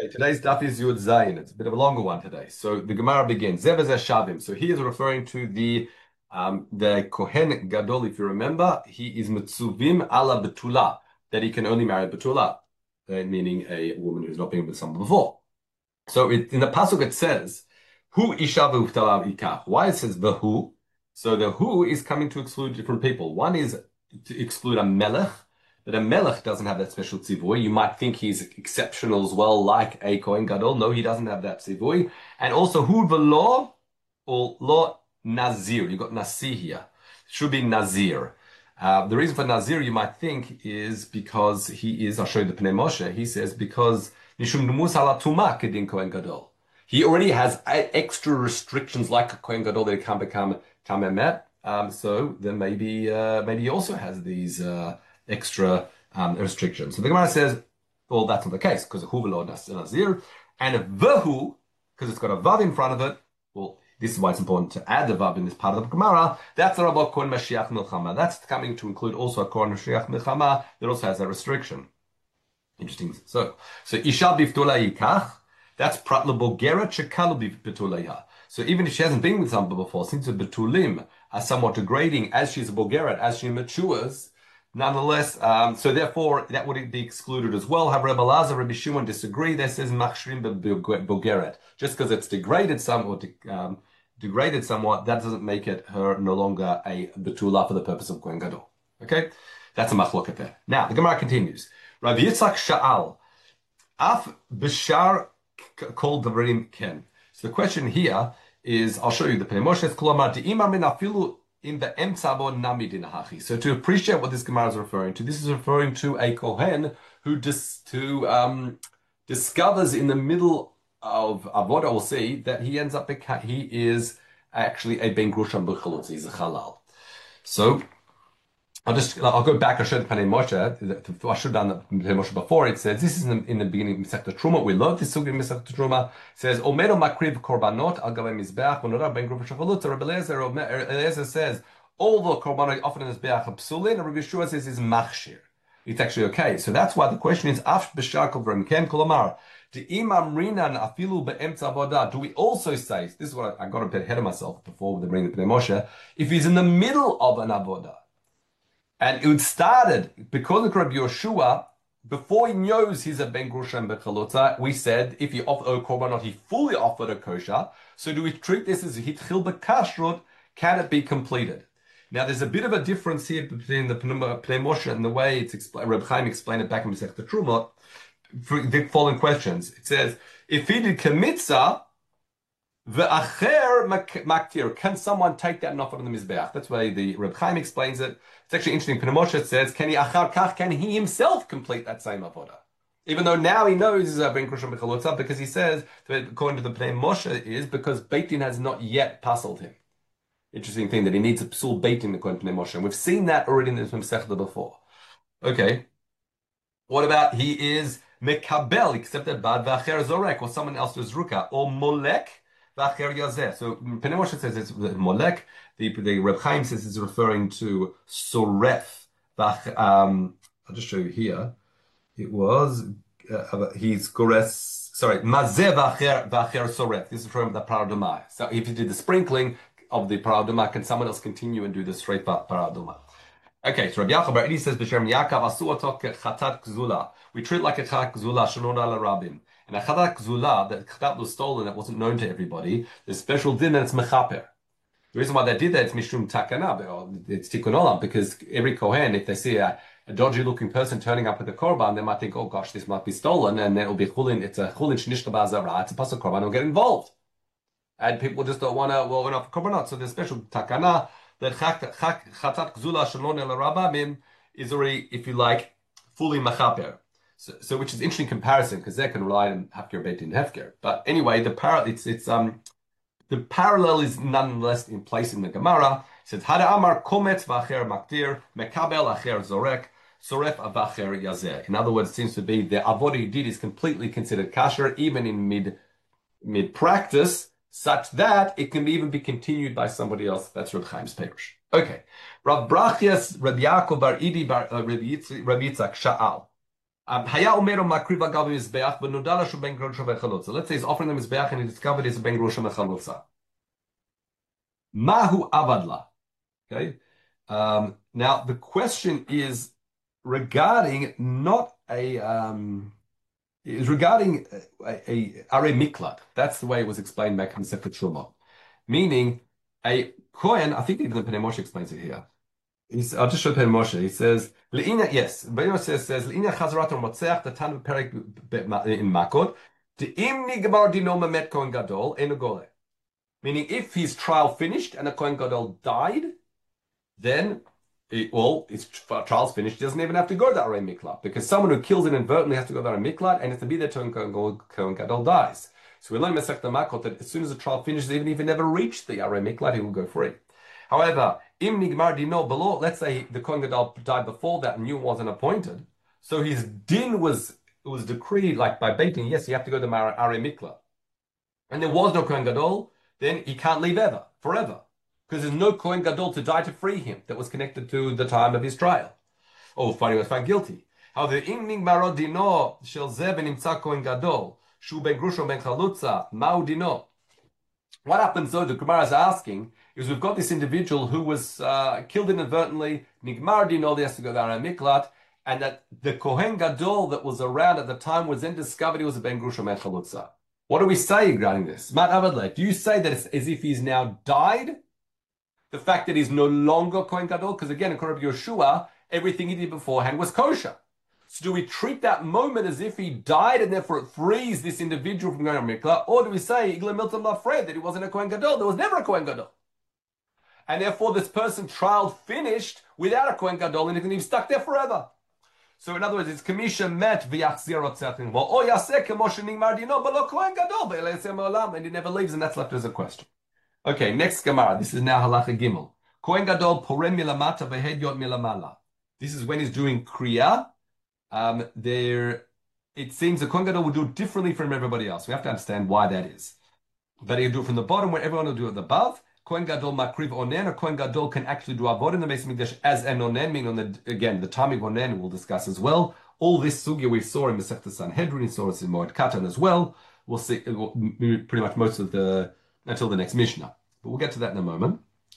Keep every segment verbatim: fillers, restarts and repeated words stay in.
Okay, today's daf is Yud Zayin. It's a bit of a longer one today. So the Gemara begins. Zev Shavim. So he is referring to the um, the Kohen Gadol. If you remember, he is Mitzuvim ala Betula, that he can only marry Betula, uh, meaning a woman who's not been with someone before. So it, in the pasuk it says, "Hu isha v'uftalav ikach." Why it says the who? So the who is coming to exclude different people. One is to exclude a melech. But a melech doesn't have that special tzivui. You might think he's exceptional as well, like a Kohen Gadol. No, he doesn't have that tzivui. And also, hu v'lo or lo nazir. You got nasi here. It should be nazir. Uh, the reason for nazir, you might think, is because he is. I'll show you the Pnei Moshe. He says because nishum numus ala tuma kedin Kohen Gadol. He already has extra restrictions like a Kohen Gadol that he can't become tamemet. Um, so then maybe uh, maybe he also has these. Uh, extra um, restrictions. So the Gemara says, well, that's not the case because hu v'lo nazir, and v'hu, because it's got a vav in front of it. Well, this is why it's important to add the vav in this part of the Gemara. That's the Rabbi Kohen Mashiach Milchama. That's coming to include also a Kohen Mashiach Milchama that also has a restriction. Interesting. So, so isha biftula yikach. That's prat lebogera chekalu biftula. So even if she hasn't been with someone before, since the betulim are somewhat degrading as she's a bogeret, as she matures. Nonetheless, um, so therefore that would be excluded as well. Have Rebbe Lazar, Rebbe Shimon disagree. This says machshrim bogeret. Just because it's degraded somewhat, um, degraded somewhat, that doesn't make it her no longer a betula for the purpose of Kohen Gadol. Okay, that's a machloket there. Now the Gemara continues. Rabbi Yitzchak Sha'al, af b'shar kol davrim ken. So the question here is, I'll show you the Pnei Moshe. Kolomar di'imar min afilu. In the emtzabo namidinahachi. So to appreciate what this Gemara is referring to, this is referring to a Kohen who dis, to, um, discovers in the middle of avodah, we'll see, that he ends up, he is actually a ben grusham b'chalutz, he's a halal. So I'll just, I'll go back and show the Pnei Moshe. I should have done the Pnei Moshe before. It says, this is in the, in the beginning of Masechta Truma. We love this sugi in Masechta Truma. It says, Omedo makriv korbanot al gavei mizbeach, v'nodar ben grupa shachalutza. Rabbi Eliezer, Eliezer says, all the korbanot offered in the mizbeach are psulin, and Rabbi Yeshua says is machshir. It's actually okay. So that's why the question is, af b'shar kol v'rem ken kolomar. De'imam rinan afilu be'emtza avodah. Do we also say, this is what I, I got a bit ahead of myself before we bring the Pnei Moshe, if he's in the middle of an avodah, and it started because of Rabbi Yeshua, before he knows he's a ben grusha bechalutza, we said if he offered a korbanot, he fully offered a kosher. So do we treat this as a hitchil bekashrut? Can it be completed? Now there's a bit of a difference here between the Pnei Moshe and the way it's explained. Reb Chaim explained it back in Masechta Trumot. For the following questions, it says if he did kmitza. The acher maktir. Can someone take that and offer on the mizbeach? That's why the Reb Chaim explains it. It's actually interesting. Pnei Moshe says, "Can he achar kach? Can he himself complete that same avodah?" Even though now he knows he's a ben krusham bechalutza, because he says, according to the Pnei Moshe, is because Beit Din has not yet puzzled him. Interesting thing that he needs a psul Beit Din according to Pnei Moshe, and we've seen that already in the Masechta before. Okay, what about he is mekabel, accepted bad v'acher zorek, or someone else does ruka, or molek. So Pnei Moshe says it's molek. The, the Reb Chaim says it's referring to soref. Um, I'll just show you here. It was uh, he's gores. Sorry, mazeh v'acher v'acher soref. This is from the paraduma. So if you did the sprinkling of the paraduma, can someone else continue and do the straight paraduma? Okay, so Rabbi Yaakov Bar Idi says b'shem Yaakov asu otok chatat kzula. We treat like a chatat kzula shalon ala rabim. And a chatat kzula, that chatat was stolen, that wasn't known to everybody. There's special din and it's mechaper. The reason why they did that is mishum takana, or it's tikkun olam, because every kohen, if they see a, a dodgy-looking person turning up with a korban, they might think, oh gosh, this might be stolen, and then it'll be chulin. It's a chulin shnishta ba'azara. It's a pasuk korban. Will get involved, and people just don't want to. Well, we're not for korbanot, so there's special takana. That chatat kzula shalon el rabamim is already, if you like, fully machaper. So, so which is an interesting comparison because they can rely on hafker beit in hefker. But anyway, the par it's it's um the parallel is nonetheless in place in the Gemara. It says hada amar komet vacher maktir mekabel acher zorek soref avacher yazeh. In other words, it seems to be the avodah he did is completely considered kasher, even in mid mid practice, such that it can even be continued by somebody else. That's Reb Chaim's Perush. Okay. Rav Brachias, Rabbi Yaakov Bar Idi, Bar uh, Rabbi Yitzchak Sha'al. Um, Haya Omeru Makriv Agav Mizbeach, v'nodala Lashu ben grosha v'chalutza. Let's say he's offering the Mizbeach and he discovered it's a ben grosha v'chalutza. Mahu avadla. Okay. Um, now the question is regarding not a um, is regarding a, a, a are miklat. That's the way it was explained back in Sefer Truma. Meaning a kohen. I think even the Pnei Moshe explains it here. He's, I'll just show Pnei Moshe. He says, "Le'ina yes." Pnei Moshe says, "says Le'ina chazarat motzeach the tan perek in Makot. The im nigmar dino memet kohen gadol enu gole." Meaning, if his trial finished and the kohen gadol died, then it, well, his trial's finished. He doesn't even have to go to the Arei Miklat because someone who kills inadvertently has to go to the Arei Miklat and has to be there till Kohen Gadol dies. So we learn in Masechta Makot that as soon as the trial finishes, even if he never reached the Arei Miklat, he will go free. However, im nigmar dino below, let's say the Kohen Gadol died before that and you wasn't appointed, so his din was was decreed like by Beitin, yes, you have to go to the Arei Miklat, and there was no Kohen Gadol, then he can't leave ever, forever. Because there's no Kohen Gadol to die to free him that was connected to the time of his trial. Or when he was found guilty. However, im nigmaro dino shel zeh benimtza Kohen Gadol, shu ben grusho ben chalutza, ma'u dino. What happens though, the Gemara is asking, is we've got this individual who was uh, killed inadvertently, nigmar dino, he has to go down a miklat, and that the Kohen Gadol that was around at the time was then discovered he was a ben grusho ben chalutza. What do we say regarding this? Mat Avadle, do you say that it's as if he's now died? The fact that he's no longer Kohen Gadol, because again, according to Yeshua, everything he did beforehand was kosher. So do we treat that moment as if he died and therefore it frees this individual from going to Mikla? Or do we say, Igla Milton Lafred, that he wasn't a Kohen Gadol? There was never a Kohen Gadol. And therefore this person trial finished without a Kohen Gadol and he can be stuck there forever. So in other words, it's Kamisha met v'yachzir otzechin. Well, oh yaseh k'moshening mardino, but lo Kohen Gadol, ve'elesem olam, and he never leaves, and that's left as a question. Okay, next Gemara. This is now Halacha Gimel. Kohen Gadol porem milamata v'hedyot milamala. This is when he's doing Kriya. Um, there, it seems the Kohen Gadol will do it differently from everybody else. We have to understand why that is. That he'll do it from the bottom, where everyone will do it above. Kohen Gadol makriv onen, or Kohen Gadol can actually do avod in the Beis Mikdash as an onen, meaning on the, again, the time of onen we'll discuss as well. All this sugya we saw in Masechta Sanhedrin, we saw it in Moed Katan as well. We'll see pretty much most of the until the next Mishnah. But we'll get to that in a moment.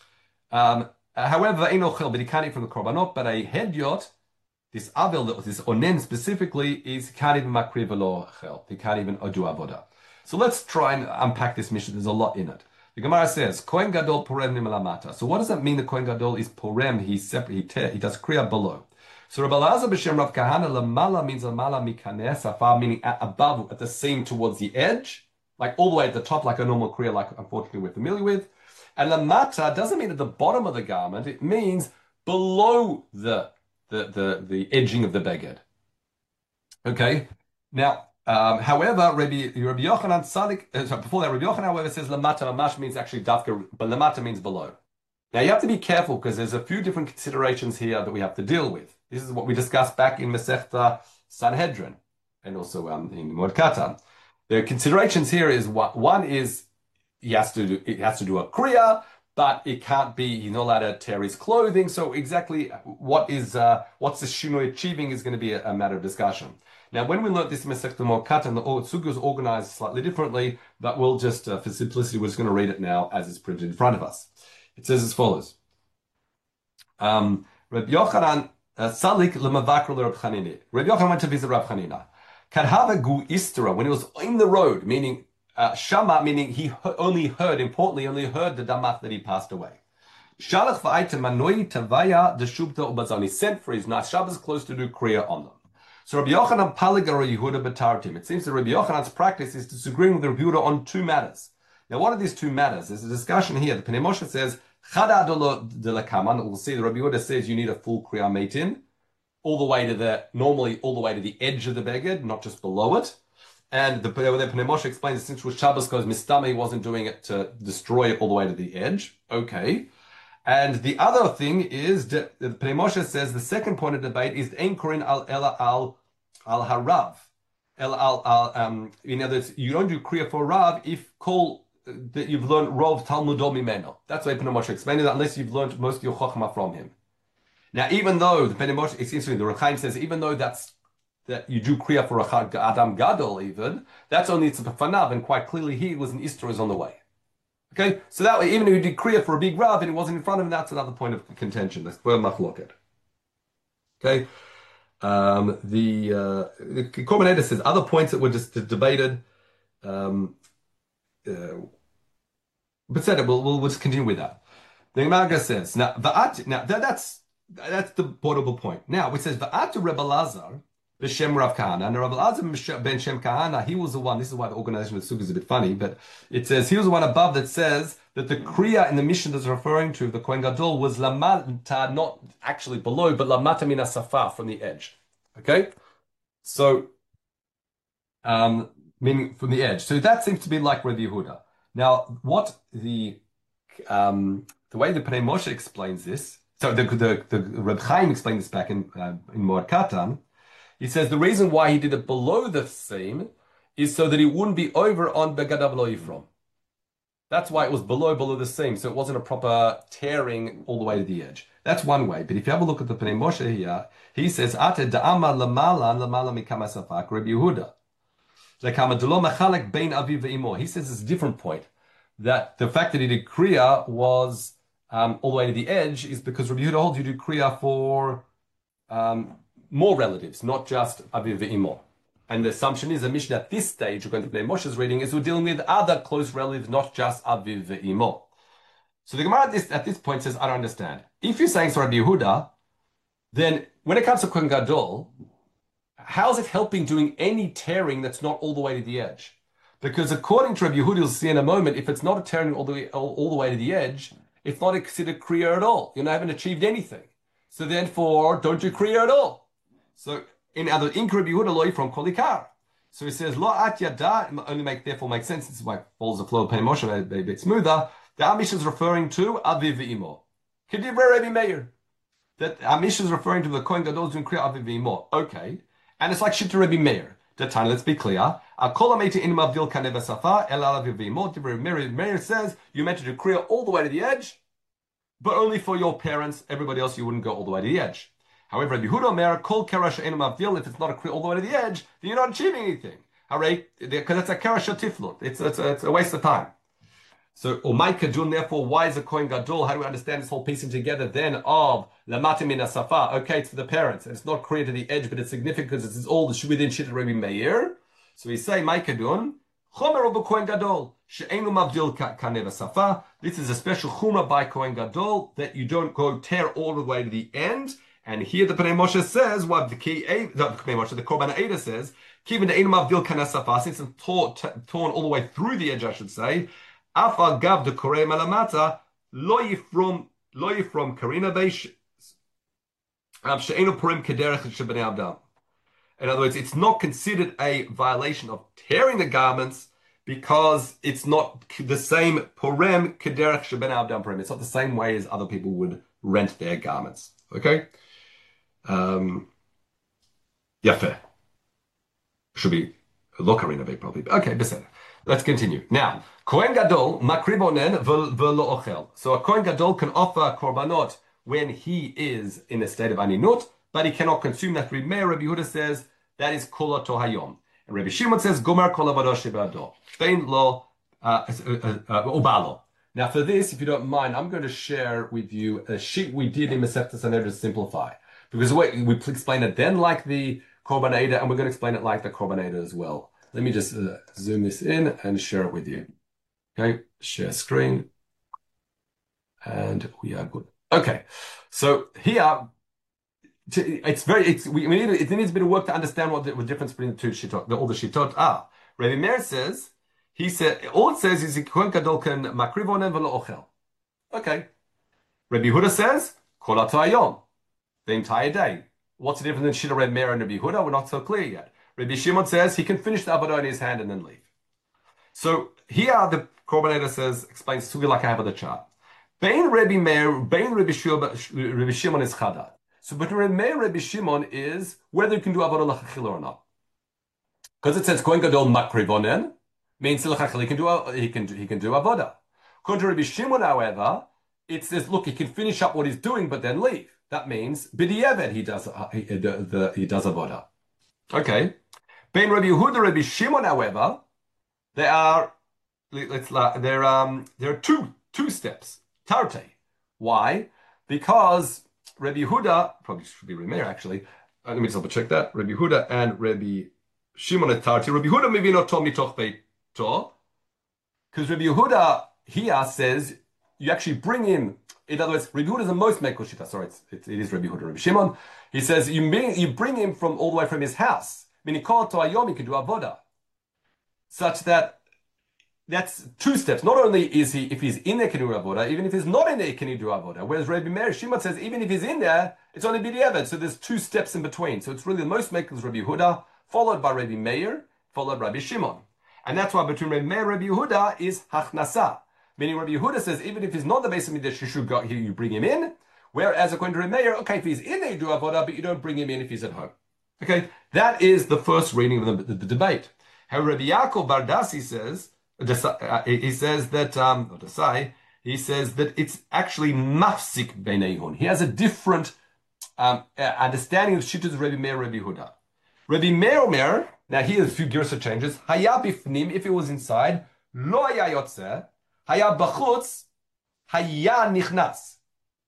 Um, uh, however, but he can't eat from the korbanot, but a hedyot, this avil, this onen specifically, is he can't even makriv v'lo chel. He can't even do avodah. So let's try and unpack this Mishnah. There's a lot in it. The Gemara says, Kohen Gadol porem nimalamata. So what does that mean? The Kohen Gadol is porem. He's separate. He, te, he does kriya below. So Rabbi Elazar b'shem Rav Kahana lamala means lamala mikanes afar, meaning at, above, at the seam towards the edge, like all the way at the top, like a normal kriya, like unfortunately we're familiar with. And lamata doesn't mean at the bottom of the garment. It means below the the the, the edging of the beged. Okay. Now, um, however, Rabbi Rabbi Yochanan Tzadik, uh, sorry, before that, Rabbi Yochanan, however, says lamata mamash means actually dafka, but lamata means below. Now you have to be careful because there's a few different considerations here that we have to deal with. This is what we discussed back in Masechta Sanhedrin and also um, in Moed Katan. The considerations here is what one is he has to do, it has to do a kriya, but it can't be, he's not allowed to tear his clothing. So exactly what is uh, what's the shinoi achieving is going to be a, a matter of discussion. Now, when we learned this in Masechta Moed Katan, the sugya is organized slightly differently, but we'll just, uh, for simplicity, we're just going to read it now as it's printed in front of us. It says as follows. Um, Rabbi Yochanan Salik lemavakr Rabbi Chanina. Rabbi Yochanan went to visit Rabbi Chanina. Kadhava gu istera, when he was in the road, meaning uh, Shama, meaning he only heard, importantly, only heard the damach that he passed away. Shalach v'ayte manoi tavaya deshubta ubazon. He sent for his nice Shabbos clothes to do kriya on them. So Rabbi Yochanan paligara Yehuda betartim. It seems that Rabbi Yochanan's practice is disagreeing with Rabbi Yehuda on two matters. Now, what are these two matters? There's a discussion here. The Pnei Moshe says, Chada de la Kaman. We'll see the Rabbi Yehuda says you need a full Kriya Meitin, all the way to the, normally all the way to the edge of the beged, not just below it. And the, the Pnei Moshe explains that since it was Shabbos, because Mistama, he wasn't doing it to destroy it all the way to the edge. Okay. And the other thing is, the, the Pnei Moshe says the second point of debate is Ein Korin al Ela al al Harav. El al al, um, in other words, you don't do Kriya for Rav if Kol, that you've learned Rov Talmudo Mimeno. That's why Pnei Moshe explained it, unless you've learned most of your Chokhmah from him. Now, even though the Pnei Moshe, excuse me, the Rechaim says, even though that's that you do kriya for a Adam Gadol even, that's only it's a fanav, and quite clearly he was an Easter is on the way. Okay, so that way, even if you did kriya for a big Rav and it wasn't in front of him, that's another point of contention. That's where machloket. Okay, um, the uh, the Korban says other points that were just debated. Um, uh, but said we'll, we'll we'll just continue with that. The Gemara says now va'at now that, that's that's the portable point. Now it says va'at Rebbe Lazar b'shem Rav Kahana, and Rav Lazar ben Shem Kahana, he was the one. This is why the organization of the sukkah is a bit funny, but it says he was the one above that says that the kriya in the mission that's referring to the Kohen Gadol was lamata, not actually below, but lamata min safa, from the edge. Okay, so um, meaning from the edge. So that seems to be like Rabbi Yehuda. Now, what the um, the way the Pnei Moshe explains this, so the the, the Reb Chaim explained this back in uh, in Moed Katan. He says the reason why he did it below the seam is so that it wouldn't be over on Begadav Lo Yifrom. That's why it was below below the seam, so it wasn't a proper tearing all the way to the edge. That's one way. But if you have a look at the Pnei Moshe here, he says Ate da'ama lamala lamala mikama safak Reb Yehuda. He says it's a different point. That the fact that he did kriya was um, all the way to the edge is because Rabbi Yehuda holds you do kriya for um, more relatives, not just aviv ve'imo. And the assumption is the mission at this stage, we're going to play Moshe's reading, is we're dealing with other close relatives, not just aviv ve'imo. So the Gemara at this, at this point says, I don't understand. If you're saying so Rabbi Yehuda, then when it comes to Kohen Gadol, how's it helping doing any tearing that's not all the way to the edge? Because according to Rabbi Yehuda, you'll see in a moment, if it's not a tearing all the way, all, all the way to the edge, it's not considered kriya at all. You haven't achieved anything. So therefore, don't do kriya at all. So in other in Rabbi Yehuda loy from kolikar. So he says lo at yada only make therefore makes sense. This is why it follows the flow of Pnei Moshe a bit smoother. The Amish is referring to aviv ve'imo. Kedivrei Rabbi Meir. That Amish is referring to the Kohen Gadol doing kriya aviv ve'imo. Okay. And it's like Shita Rabbi Meir. The time, let's be clear. Meir says you meant to do kriya all the way to the edge, but only for your parents. Everybody else, you wouldn't go all the way to the edge. However, Rabbi Yehuda Meir kol kerash enum avdil. If it's not a kriya all the way to the edge, then you're not achieving anything. Hooray! Because it's a kerash tiflut. It's it's a, it's a waste of time. So, Umay Kadun, therefore, why is a Kohen Gadol? How do we understand this whole piecing together then of Lamatim min Safa? Okay, it's for the parents. And it's not clear to the edge, but it's significant because it's all within Shita Rabbi Meir. So we say, Umay Kadun, Chomer of Kohen Gadol, She'enu Mavdil Kaneva Safa. This is a special Chumrah by Kohen Gadol that you don't go tear all the way to the end. And here the Pnei Moshe says, what the key, the Pnei Moshe, the Korban Eidah says, Kivin Einu Mavdil Kaneva Safa, since it's torn, torn all the way through the edge, I should say. Afal gav de korei malamata lo yifrom lo yifrom karina beish she'enu purim kederech shebnei adam. In other words, it's not considered a violation of tearing the garments because it's not the same purim kederech shebnei adam purim. It's not the same way as other people would rent their garments. Okay, um, yeah, fair. Should be lo karina be probably. Okay, beseder. Let's continue. Now, Kohen Gadol, makribonen v'lo ochel. So a Kohen Gadol can offer korbanot when he is in a state of aninut, but he cannot consume that. Rabbi Meir, Rabbi Yehuda says that is kol hayom. And Rabbi Shimon says gomer kol avado shebado. Fein lo ubalo. Now for this, if you don't mind, I'm going to share with you a sheet we did in Masechta Sanhedrin to simplify. Because we, we explain it then like the Korban Eidah, and we're going to explain it like the Korban Eidah as well. Let me just uh, zoom this in and share it with you. Okay, share screen. And we are good. Okay, so here, it's very, it's, we, we need, it needs a bit of work to understand what the, what the difference between the two shitot, the, all the shitot are. Rabbi Meir says, he said, all it says is, Kohen Gadol can makriv onen v'lo ochel. Okay. Rabbi Yehuda says, kol hayom, the entire day. What's the difference in Shita Rabbi Meir and Rabbi Yehuda? We're not so clear yet. Rabbi Shimon says he can finish the avodah in his hand and then leave. So here the Korban Eidah says, explains to you like I have on the chart. Bein Rabbi Meir, Bein Rabbi Shimon is chadad. So between Rabbi Meir and Rabbi Shimon is whether you can do avodah l'chachila or not. Because it says Kohen Gadol makrivonen means l'chachila he can do he can he can do avodah. According to Rabbi Shimon, however, it says look he can finish up what he's doing but then leave. That means b'di'evet he does he, the, the, he does avodah. Okay. Ben Rabbi Yehuda, Rabbi Shimon, however, there are let's there um there are two two steps. Tarte. Why? Because Rabbi Yehuda probably should be Rabbi Meir actually. Uh, let me just double check that. Rabbi Yehuda and Rabbi Shimon at Tarti. Rabbi Yehuda maybe not told me toch to because Rabbi Yehuda here says you actually bring in. In other words, Rabbi Yehuda is the most Mekel Shita. Sorry, it's, it, it is Rabbi Yehuda. Rabbi Shimon. He says you bring you bring him from all the way from his house. Meaning, Kol to Ayom, he can do avoda, such that that's two steps. Not only is he, if he's in there, can he do avoda, even if he's not in there, can he do avoda? Whereas Rabbi Meir Shimon says, even if he's in there, it's only b'diavad. So there's two steps in between. So it's really the most Mekel is Rabbi Yehuda, followed by Rabbi Meir, followed by Rabbi Shimon. And that's why between Rabbi Meir and Rabbi Yehuda is hachnasa. Meaning Rabbi Yehuda says, even if he's not the base of Midrash, you should go, you bring him in. Whereas according to Rabbi Meir, okay, if he's in there, you do avoda, but you don't bring him in if he's at home. Okay, that is the first reading of the, the, the debate. However, Rabbi Yaakov Bardasi says, he says that, um, or Desai, he says that it's actually mafsik b'nei. He has a different um, understanding of Shittas of Rabbi Meir, Rabbi Huda. Rabbi Meir Omer, now here's a few girsa changes. Haya bifnim, if it was inside, lo haya yotze, haya b'chutz, haya nichnas.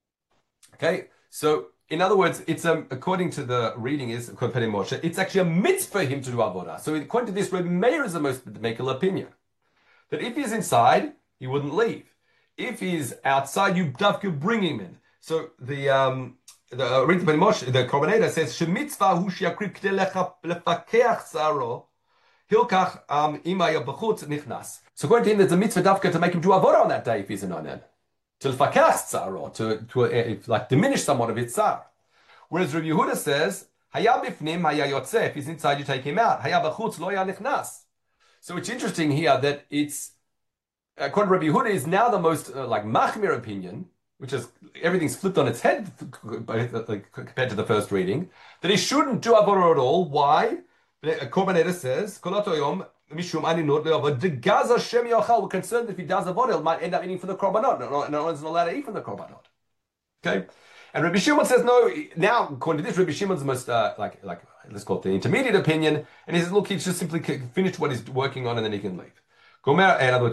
Okay, so in other words, it's um, according to the reading is according to Moshe, it's actually a mitzvah for him to do avodah. So according to this, Rabbi Meir is the most Mekel opinion. That if he's inside, he wouldn't leave. If he's outside, you dafka bring him in. So the um the uh, Moshe, the Korban says shemitzvah hu shiakriv k'dei lefakeach tzaro hilkach um imaya b'chutz nichnas. So according to him, there's a mitzvah dafka to make him do avodah on that day if he's an onen. To lefakeach tzaro, to to uh, like diminish somewhat of his tzar. Whereas Rabbi Yehuda says haya bifnim haya yotzeh. If he's inside, you take him out. Haya b'chutz lo ya nichnas. So it's interesting here that it's, according to Rabbi Yehuda, is now the most uh, like machmir opinion, which is everything's flipped on its head compared to the first reading, that he shouldn't do avodah at all. Why? Korban Eder says, mishum aninut le'avad degaz Hashem yochal. We're concerned that if he does avodah, it might end up eating from the korbanot. No, no one's allowed to eat from the korbanot. Okay? And Rabbi Shimon says, no, now, according to this, Rabbi Shimon's the most, uh, like, like, let's call it the intermediate opinion. And he says, look, he's just simply finished what he's working on and then he can leave. Now, Rabbi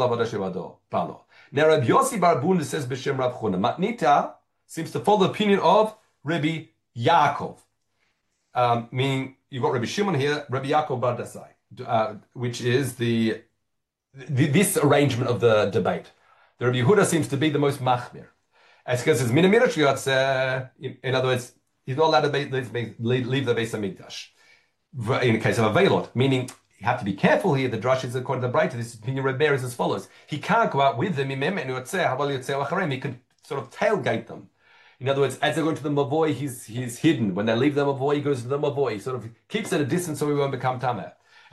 Yossi Bar Bunda says, B'Shem Rav Chuna, Matnita seems to follow the opinion of Rabbi Yaakov. Um, meaning, you've got Rabbi Shimon here, Rabbi Yaakov Bar Dasai, uh, which is the, the, this arrangement of the debate. The Rabbi Yehuda seems to be the most machmir. As because it's minimiratriot, uh, in other words, he's not allowed to be, leave, leave the Beis Hamikdash. In the case of a veilot, meaning you have to be careful here. The drush is according to the Breita. This opinion Rebbe is as follows: he can't go out with them. He can sort of tailgate them. In other words, as they're going to the mavoy, he's he's hidden. When they leave the mavoy, he goes to the mavoy. He sort of keeps at a distance so he won't become tameh.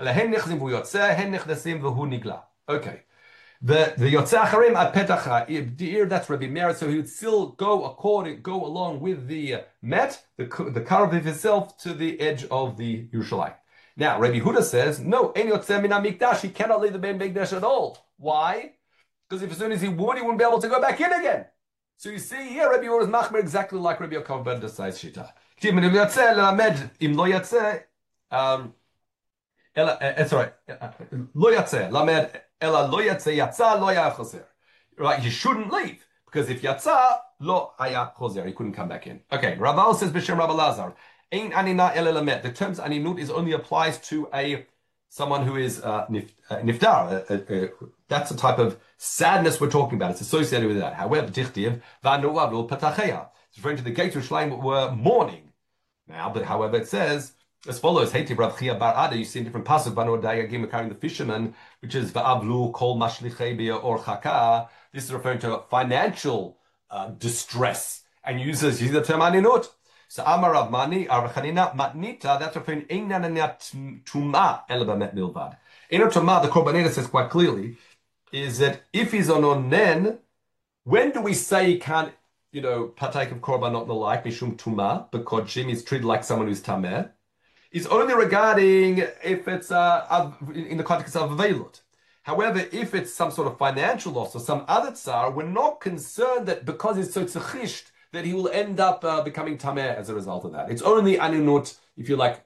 Okay. The the Yotzei Acharim at Petach Dir, that's Rabbi Meir, so he would still go according, go along with the uh, Met, the the Karav of himself, to the edge of the Yerushalayim. Now, Rabbi Huda says, no, En Yotzei Min HaMikdash, he cannot leave the Ben Mikdash at all. Why? Because if as soon as he would, he wouldn't be able to go back in again. So you see here, Rabbi Huda is Machmer exactly like Rabbi Yaakov ben Dasai's Shita. K'tiv Min Yotzei L'Lamed Im Lo Yotzei, um, sorry, Lo Yotzei, Lamed. Ela lo yatsa yatsa lo haya choser. Right, you shouldn't leave because if yatsa lo haya choser, he couldn't come back in. Okay, Raval says b'shem Rabbi Lazar, ein anina el lamet. The terms aninut is only applies to a someone who is uh, nif, uh, niftar. Uh, uh, uh, that's the type of sadness we're talking about. It's associated with that. However, tichtiv vanu avul patacheya. It's referring to the gates of Shleim were mourning. Now, but however, it says as follows: Heiti Rav Chia Bar Ada. You see in different passages, Banu Dayagim carrying the fishermen, which is Va'avlu Kol Mashlichei or Chaka. This is referring to financial uh, distress and uses uses the term aninut. So Amar Rav Mani Arachanina Matnita. That's referring Einananat Tuma Elabamet Milvad. Einanat Tuma. The Korban says quite clearly is that if he's on onen, when do we say he can't, you know, partake of korban not the like mishum tuma because Jim is treated like someone who's tameh? Is only regarding if it's uh, in the context of a veilot. However, if it's some sort of financial loss or some other tsar, we're not concerned that because he's so tzachisht that he will end up uh, becoming tameh as a result of that. It's only aninut, if you like,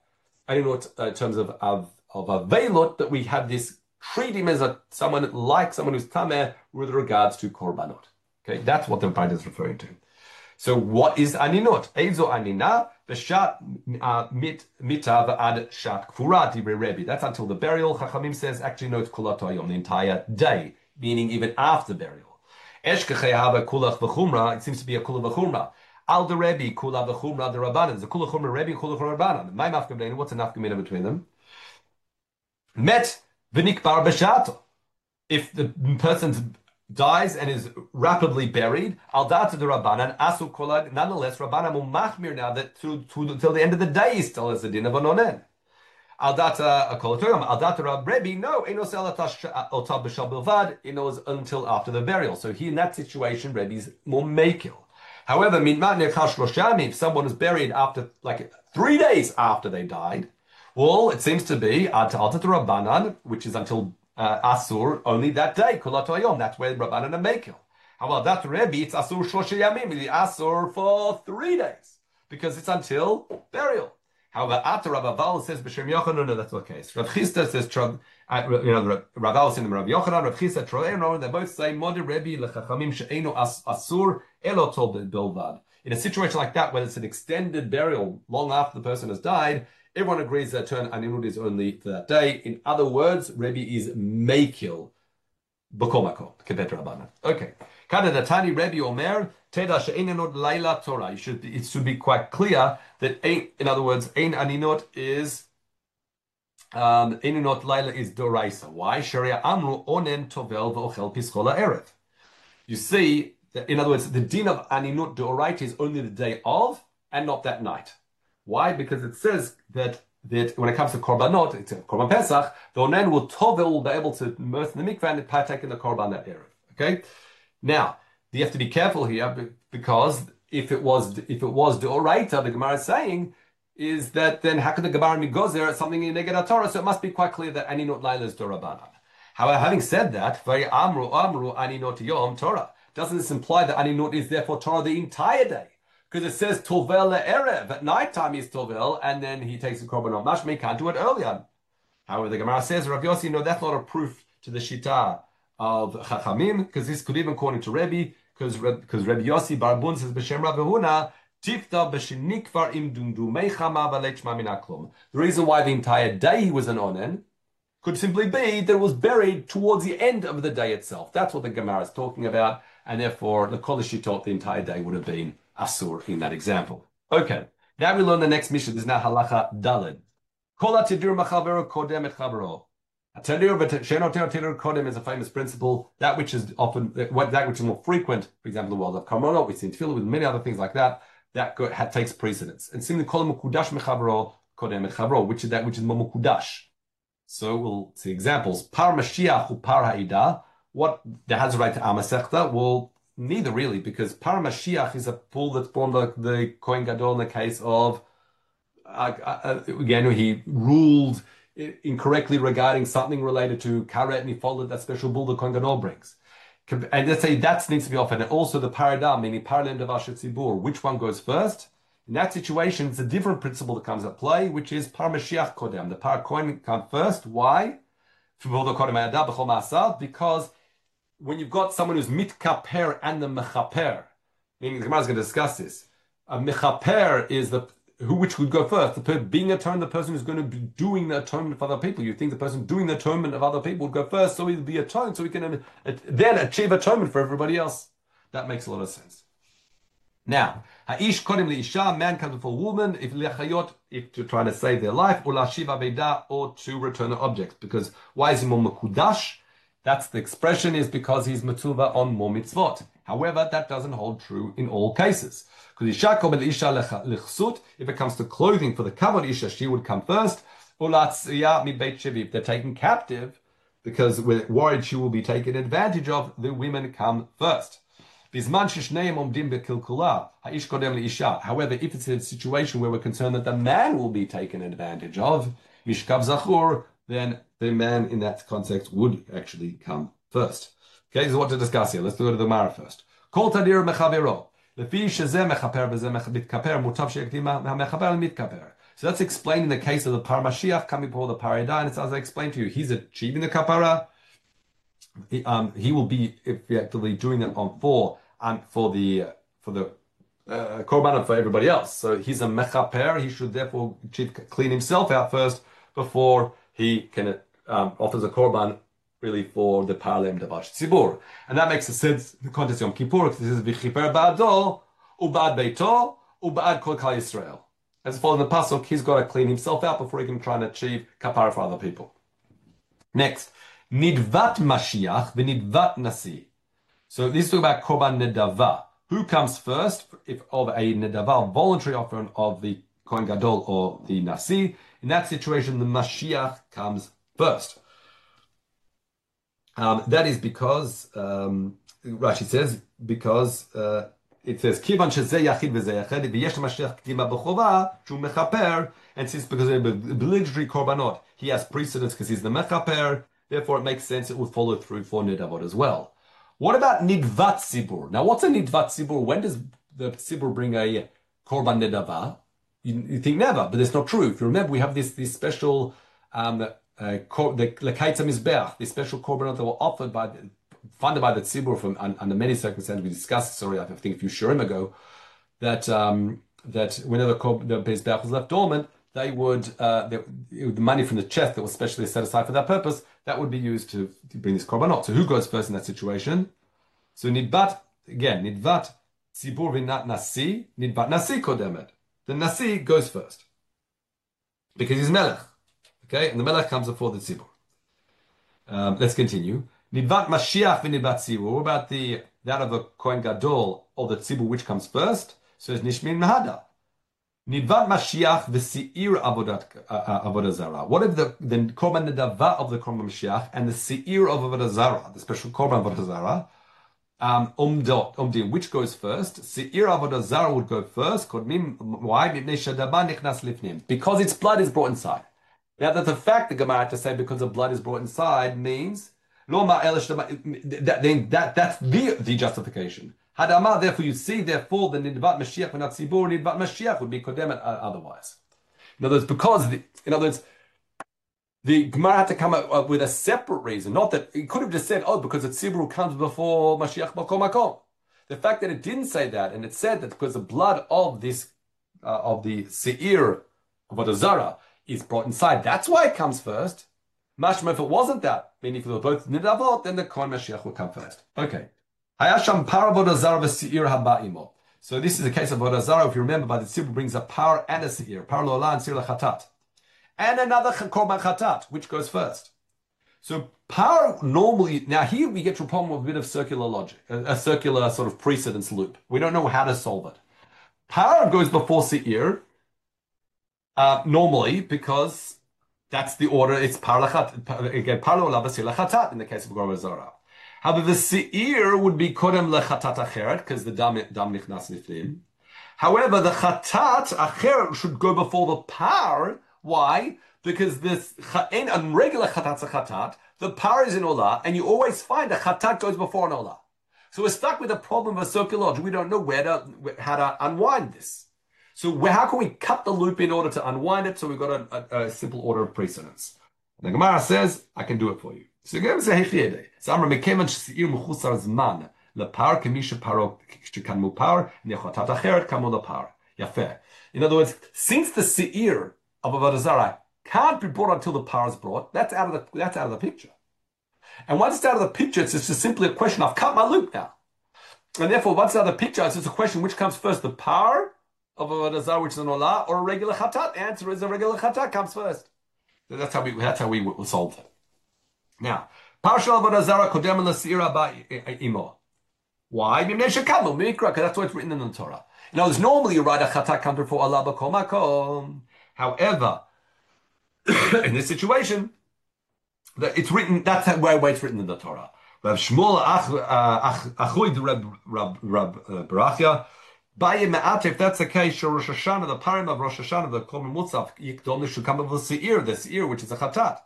aninut uh, in terms of of of a veilot, that we have this treat him as a someone like someone who's tameh with regards to korbanot. Okay, that's what the Bible is referring to. So what is aninot? Eizo anina b'shat mit mita v'ad shat kfura divrei Rebbe. That's until the burial. Chachamim says actually no, it's kulat hayom, the entire day, meaning even after burial. Eshkechei hava kulach v'chumra. It seems to be a kulach v'chumra. Al de Rebbe kula v'chumra the rabbanan. The kulach v'chumra Rebbe kulach v'chumra rabbanan. My mafkamina. What's a nafkamina between them? Met v'nikbar b'shato. If the person dies and is rapidly buried, al data the rabbanan asu kolag. Nonetheless, rabbanan will machmir now that to, to till the end of the day he still has the din of an onen. Al data a kolatorium. Al data Rab Rebbe no enos elatash otav b'shal bilvad. He knows until after the burial. So he in that situation Rebbe's more makil. However, min matne kashloshami. If someone is buried after like three days after they died, well, it seems to be al data rabbanan, which is until Uh, Asur only that day, Kulat Hayom. That's where Rabbanan and Mekel. How about that Rebbe? It's Asur Shlosheh Yamim, the Asur for three days because it's until burial. However, after Rav Aval says B'Shem Yochanan, no, that's not the case. Rav Chisda says, uh, you know, Rav Aval says Rav Yochanan, Rav Chisda, Troenon. They both say Modi Rebbe LeChachamim She'enu Asur Elo Tol Bilvad. In a situation like that, when it's an extended burial long after the person has died, everyone agrees that turn aninut is only for that day. In other words, Rebbe is meikil b'komako compared to Rabbanan. Okay. Kada datani Rebbe Omer teda she'einanot laila Torah. You should it should be quite clear that ein, in other words, ein aninot is um einanot laila is doraisa. Why? Sharia amru onen tovel v'ochel pischola erev. You see that in other words, the din of aninut doraita is only the day of and not that night. Why? Because it says that that when it comes to korbanot, it's a korban pesach, the onen will tovel will be able to immerse in the mikveh and partake in the korban that erev. Okay. Now you have to be careful here because if it was if it was deoraita, the Gemara is saying is that then how could the Gemara migozer something in neged Torah? So it must be quite clear that aninot laila is dorabanan. However, having said that, very amru amru aninot yom Torah. Doesn't this imply that aninot is therefore Torah the entire day? Because it says tovel erev at night time is tovel, and then he takes the korban on mashme. He can't do it earlier. However, the Gemara says Rav Yossi, no, that's not a proof to the shita of Chachamim, because this could even according to Rebbe, because because Rebbe Yossi Barbun says b'shem Rav Huna tifta b'shenikvar im dumdumei chama v'leit shma min haklum. The reason why the entire day he was an onen could simply be that it was buried towards the end of the day itself. That's what the Gemara is talking about, and therefore the Kol Shitot the entire day would have been Asur in that example. Okay, now we learn the next mission. This is now halacha daled. Kol hatidur machavero kodem et chavero. Hatidur v'shenoter hatidur kodem is a famous principle. That which is often that which is more frequent, for example, the world of Karmona, we see in Tefillah with many other things like that. That go, ha, takes precedence. And similarly, kol mukudash mechavero kodem et chavero, which is that which is more mukudash. So we'll see examples. Par Mashiach u par ha'ida. What that has a right to Amasechta? Well, neither really, because Par Mashiach is a pool that's born like the Kohen Gadol in the case of, uh, uh, again, he ruled incorrectly regarding something related to Karet, and he followed that special bull the Kohen Gadol brings. And let's say that needs to be offered. And also the Paradam, meaning Paralem Devash Tzibur. Which one goes first? In that situation, it's a different principle that comes at play, which is Par Mashiach Kodem. The Par Kohen comes first. Why? Because when you've got someone who's mitkaper and the mechaper, meaning the Gemara is going to discuss this. A mechaper is the who which would go first. The per, being atonement, the person who's going to be doing the atonement of other people. You think the person doing the atonement of other people would go first, so he'll be atoned, so he can uh, then achieve atonement for everybody else. That makes a lot of sense. Now, ha'ish kodim li'isha, man comes before woman, if lechayot, if to try to save their life, or la'shiv aveda, or to return an object. Because why is he more mekudash? That's the expression is because he's matzuva on more mitzvot. However, that doesn't hold true in all cases. Because isha kodim li'isha lechsut, if it comes to clothing for the kavod isha, she would come first. Or la'tziyah mi beit shevi, if they're taken captive, because we're worried she will be taken advantage of, the women come first. However, if it's a situation where we're concerned that the man will be taken advantage of, mishkav zachur, then the man in that context would actually come first. Okay, so what to discuss here? Let's go to the Gemara first. Kol tadir mechavero. Lefi shezeh mechaper v'zeh mitkaper, mutav she'ekdim mechaper mitkaper. So that's explained in the case of the Par Mashiach coming before the Parada, and it's as I explained to you, he's achieving the kapara. He, um, he will be effectively doing it on for and for the for the uh, korban and for everybody else. So he's a mechaper. He should therefore clean himself out first before he can um, offers a korban really for the paralem davash tzibur, and that makes sense in the context of Yom Kippur. This is v'chiper ba'ado u'ba'ad beito u'ba'ad kol kal Yisrael. As following the pasuk, he's got to clean himself out before he can try and achieve kapara for other people. Next, nidvat Mashiach v'nidvat nasi. So this is about korban nedava. Who comes first? If of a nedava, voluntary offering of the kohen gadol or the nasi. In that situation, the Mashiach comes first. Um, that is because um, Rashi says because uh, it says kivan shezeh yachid v'zeh yachid v'yesh Mashiach k'dima b'chova shu mechaper, and since because of the obligatory korbanot he has precedence because he's the mechaper, therefore it makes sense it will follow through for nidavot as well. What about nidvat tzibur? Now, what's a nidvat tzibur? When does the tzibur bring a korban nidava? You, you think never, but that's not true. If you remember, we have this this special um, uh, kor, the lekaitza mizbeach, the special korbanot that were offered by the, funded by the tzibur from under many circumstances. We discussed, sorry, I think a few shurim ago, that um, that whenever the mizbeach was left dormant, they would uh, they, the money from the chest that was specially set aside for that purpose that would be used to, to bring this korbanot. So who goes first in that situation? So nidbat again, nidvat tzibur v'nat nasi, nidbat nasi kodemet. The nasi goes first because he's melech, okay, and the melech comes before the tzibur. Um, let's continue. Nidvat Mashiach v'nidvat tzibur. What about the that of the kohen gadol or the tzibur, which comes first? So it's nishmin mahada. Nidvat Mashiach v'seir avodat avodah zara. What if the the korban nedava of the korban Mashiach and the seir of avodah zara, the special korban avodah zara, um, umdot umdim, which goes first? Seir avodah zara would go first. Kodmim why? Because its blood is brought inside. Now that the fact the Gemara had to say because the blood is brought inside means lo ma'el that then that that's the the justification. Hadamah, therefore you see, therefore the nidvat Mashiach and not tzibur, nidvat Mashiach would be kodemet otherwise. In other words, because the, in other words, the Gemara had to come up with a separate reason. Not that it could have just said, oh, because the tzibur comes before Mashiach makom makom. The fact that it didn't say that, and it said that because the blood of this uh, of the seir of Avodah Zarah is brought inside, that's why it comes first. Mashma, if it wasn't that, meaning if it was both nidavot, then the kohen Mashiach would come first. Okay. So this is a case of Avodah Zarah. If you remember, by the tzibur brings a par and a seir, par lo'ala and seir lechatat, and another korban chatat, which goes first. So par normally, now here we get to a problem with a bit of circular logic, a, a circular sort of precedence loop. We don't know how to solve it. Par goes before seir uh, normally because that's the order. It's par lechat again, par lo'ala seir lechatat in the case of Avodah Zarah. However, the seir would be kodem lechatat acheret because the dam dam nichnas niflim. However, the chatat acheret should go before the par. Why? Because this in a regular chatat a chatat, the par is in olah, and you always find a chatat goes before an olah. So we're stuck with a problem of a circular logic. We don't know where to how to unwind this. So how can we cut the loop in order to unwind it? So we've got a, a, a simple order of precedence. The Gemara says, "I can do it for you." So again, say Hechiede. So Amar mekeman sheseir mechusar zman lepar kemisha paro shekan mupar nechatat acheret kamo lepar. Yafeh. In other words, since the seir of Avodah Zarah can't be brought until the par is brought, that's out of the that's out of the picture. And once it's out of the picture, it's just simply a question. I've cut my loop now, and therefore, once it's out of the picture, it's just a question: which comes first, the par of Avodah Zarah, which is an olah, or a regular chatat? Answer is a regular chatat comes first. So that's how we that's how we will solve it. Now, partial Avodah Zarah kodem l'seir ba imo. Why? Because that's what's written in the Torah. In other words, normally you write a chatat comes before Allah b'kol makom. However, in this situation, it's written. That's the way it's written in the Torah. Rav Shmuel Achuid Rab Rab Rab Barachia. If that's the case, Rosh Hashanah, the parim of Rosh Hashanah, the Korban Musaf, Yikdom should come with the seir, the seir which is a chatat.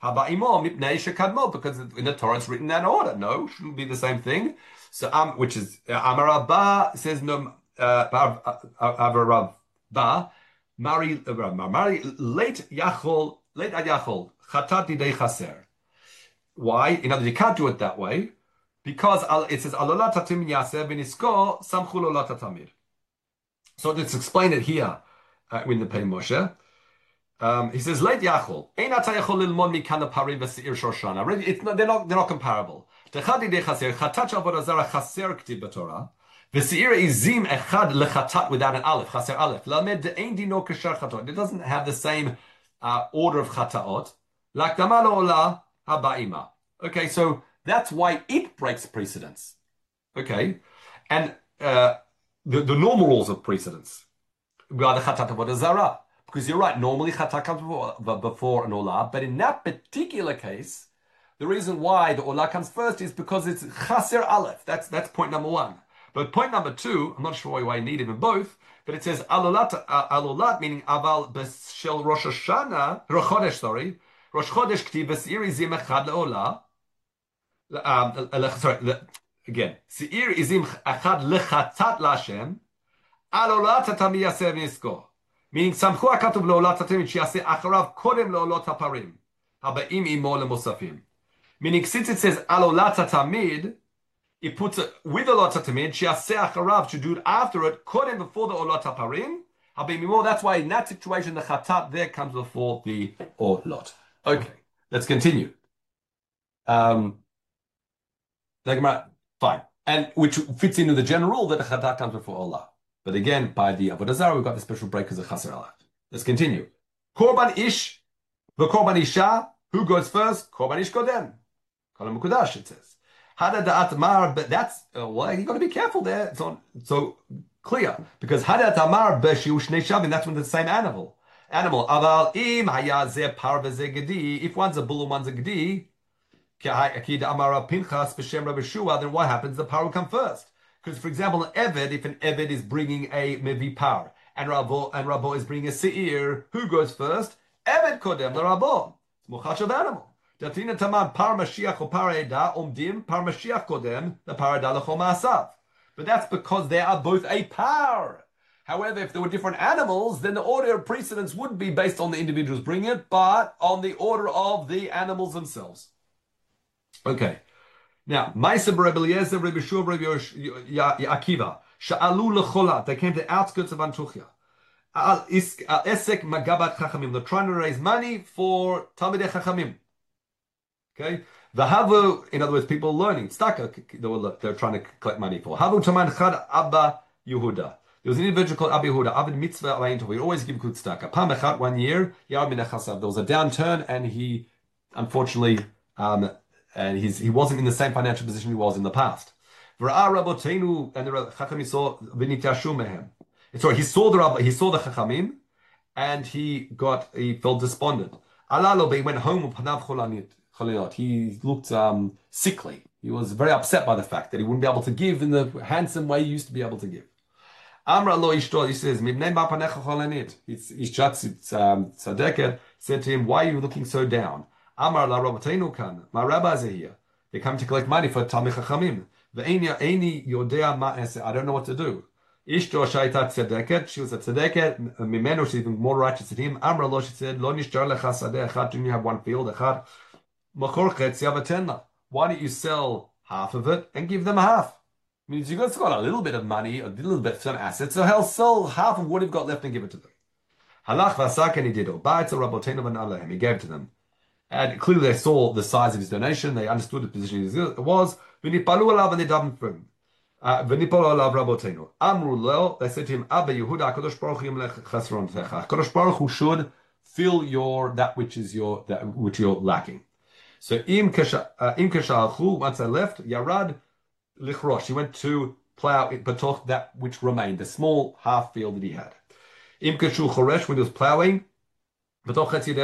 Because in the Torah it's written in that order. No, shouldn't be the same thing. So, um, which is Amar Abba says no. Avar Rabba Mari, uh, Mari, late Yachol, late ad Yachol, Chatat Didei Chaser. Why? In other words, you can't do it that way because it says Alolat Tatim Yaseh Benisko Samchul Olat Tamir. So let's explain it here uh, in the Pei Moshe. Um, he says, "Late Yachol, ein ata yachol lilmod mikan parim v'seir shoshana." Really, it's not, they're not they're not comparable. Techad idei chaser, chatat avodah zara chaser k'tiv b'Torah, v'seir izim echad lechatat without an aleph, chaser aleph. Lamed de'ein dino k'shar chatot. It doesn't have the same uh, order of chataot. Lakdama lo'olah haba'ima. Okay, so that's why it breaks precedence. Okay, and uh, the the normal rules of precedence. We are the chatat avodah zara. Because you're right, normally chata comes before, before an olah, but in that particular case, the reason why the olah comes first is because it's chaser aleph. That's that's point number one. But point number two, I'm not sure why you need even both, but it says alolat, uh, alolat meaning aval b'shel Rosh Hashanah, Rosh Chodesh, sorry, Rosh Chodesh k'tiv b'seir izim echad leolah. Um, sorry, again, seir izim echad lechatat lashem, alolat atami yaseh v'nisko. Meaning, Samchu HaKatuv Le'olat HaTamid Sheyaseh Acharav Kodem Le'olot HaParim Haba'im Imo Le'Mosafim. Meaning, since it says Alolat HaTamid, it puts it with Olot HaTamid Sheyaseh Acharav to do it after it, Kodem before the Olot HaParim Haba'im Imo. That's why in that situation the Chatat there comes before the Olot. Okay, let's continue. Um, fine, and which fits into the general rule that the Chatat comes before Olah. But again, by the Avodah Zarah, we've got the special break as a Chaser Aleph. Let's continue. Korban Ish, the Korban Isha, who goes first? Korban Ish Kodem. Kolam Kudash, it says. Hada Da'at Mar, but that's, uh, well, you've got to be careful there. It's on, so clear. Because Hada Tamar Beshiu Shnei Shavim, that's when it's the same animal. Animal. Aval Im Haya Ze Par Veze Gedi. If one's a bull and one's a Gedi, Ki Amara Pinchas B'Shem Rabbi Shua, then what happens? The par will come first. Because, for example, an Eved, if an Eved is bringing a Mevi Par, and Rabo and Rabo is bringing a Seir, who goes first? Eved Kodem, the Rabo. It's Muchash of animal. Datina Tamam Par Mashiach or Par Eda, Omdim, Par Mashiach Kodem, the Par Eda Lechom Asav. But that's because they are both a par. However, if there were different animals, then the order of precedence would be based on the individuals bringing it, but on the order of the animals themselves. Okay. Now, Ma'aser Rabbi Eliezer, Rabbi Shua, Rabbi Akiva, Sha'alu lecholat. They came to the outskirts of Antuchia. Al Esek Magabat Chachamim. They're trying to raise money for Talmidei Chachamim. Okay, the Havu, in other words, people learning Staka. They were they're trying to collect money for Havu Taman Chad Abba Yehuda. There was an individual called Abba Yehuda. Avid Mitzvah Alain Tov. We always give good Staka. Pam Echat one year. Yar Min Echasav. There was a downturn, and he, unfortunately, um. And he's, he wasn't in the same financial position he was in the past. And the Chachamim saw v'nitashu mehem. Sorry, he saw the Rabbi, he saw the Chachamim, and he got he felt despondent. Alalo, but he went home with panav cholanit. He looked um, sickly. He was very upset by the fact that he wouldn't be able to give in the handsome way he used to be able to give. Amra lo ishto, he says, Mibnei ma panecha cholanit. Ishatz tzadeket said to him, why are you looking so down? Amar la Rabbeinu kan. My rabbis are here. They come to collect money for Talmid Chachamim. Ve'eni eini yodea ma'aseh. I don't know what to do. Ishto shayta tzedeket. She was a tzedeket. Mimenu, she's even more righteous than him. Amra lo, she said, lo nishtar lecha sadeh echad. Didn't you have one field? Echad. Machor chetz yavatenna. Why don't you sell half of it and give them half? I mean, you've got a little bit of money, a little bit of some assets, so he'll sell half of what you've got left and give it to them. Halach v'asak, and he did. Ba'etz Rabbeinu v'nalehem. He gave to them. And clearly they saw the size of his donation. They understood the position it was. V'nipalu alav, and they davened for him. V'nipalu alav Rabbeinu. Amru lo, they said to him, Abba Yehuda, HaKadosh Baruch Hu yimlech chesron techa. HaKadosh Baruch Hu should fill your, that which is your, that which you're lacking. So im keshalchu, once I left, Yarad lichrosh. He went to plow it, betoch, that which remained, the small half field that he had. Im keshu choresh, when he was plowing, the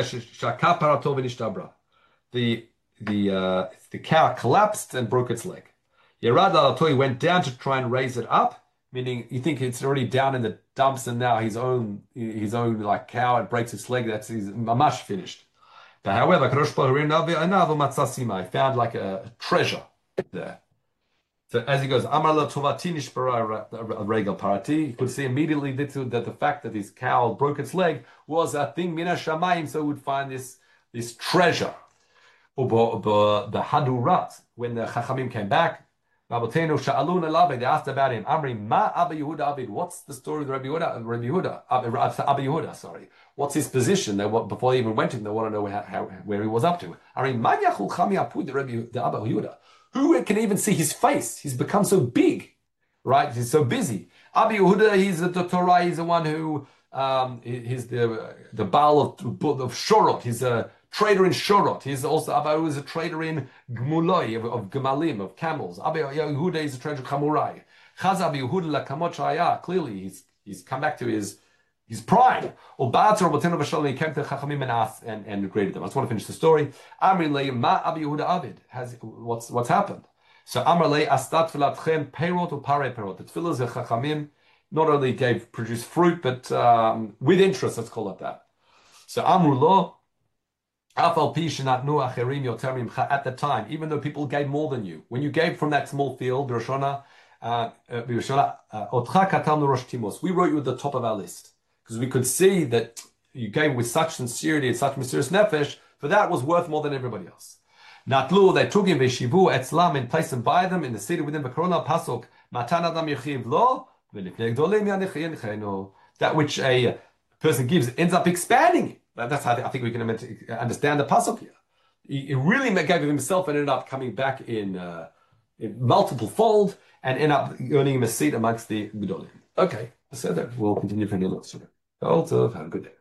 the uh, the cow collapsed and broke its leg. Yerad al went down to try and raise it up, meaning you think it's already down in the dumps, and now his own his own like cow, it breaks its leg. That's he's mamash finished. But however, I found like a treasure there. So as he goes, Amar la tovati nishbara regal parati, you could see immediately that the fact that his cow broke its leg was a thing mina shamayim, so he would find this this treasure. The Hadurat, when the Chachamim came back, they asked about him. Amri, ma Abba Yehuda Avid? What's the story of Rabbi Yehuda? Rabbi Yehuda, Abba Yehuda, sorry. What's his position? They want, before they even went to him, they want to know how, how, where he was up to. Amri, ma Yachul Chami Apud the Abba Yehuda? Who can even see his face? He's become so big, right? He's so busy. Abba Yehuda, he's the, the Torah. He's the one who um, he's the the Baal of, of Shorot. He's a trader in Shorot. He's also Abba Yehuda is a trader in Gmuloi of, of Gemalim of camels. Abba Yehuda is a trader of Chamurai. Chaz Abba Yehuda la Kamot Shaya. Clearly, he's he's come back to his his prime. Or Ba'atzor Botenu B'Shalom. He came to Chachamim and asked and, and greeted them. I just want to finish the story. Amri le ma Abba Yehuda Avid has what's what's happened. So Amar le astat filatchem perot or pare perot. The tefillahs of Chachamim not only gave produced fruit, but um, with interest. Let's call it that. So Amru lo. At the time, even though people gave more than you, when you gave from that small field, Roshana, uh, uh, we wrote you at the top of our list because we could see that you gave with such sincerity and such mysterious nefesh, for that was worth more than everybody else. Natlu, they took him veshivu etzlam and placed him by them in the city within the Corona pasuk. Matan adam yechiv lo, that which a person gives ends up expanding. That's how I think we can understand the pasuk here. He really gave of himself and ended up coming back in, uh, in multiple fold and ended up earning him a seat amongst the Gedolim. Okay, so that we'll continue for the next one. Have a good day.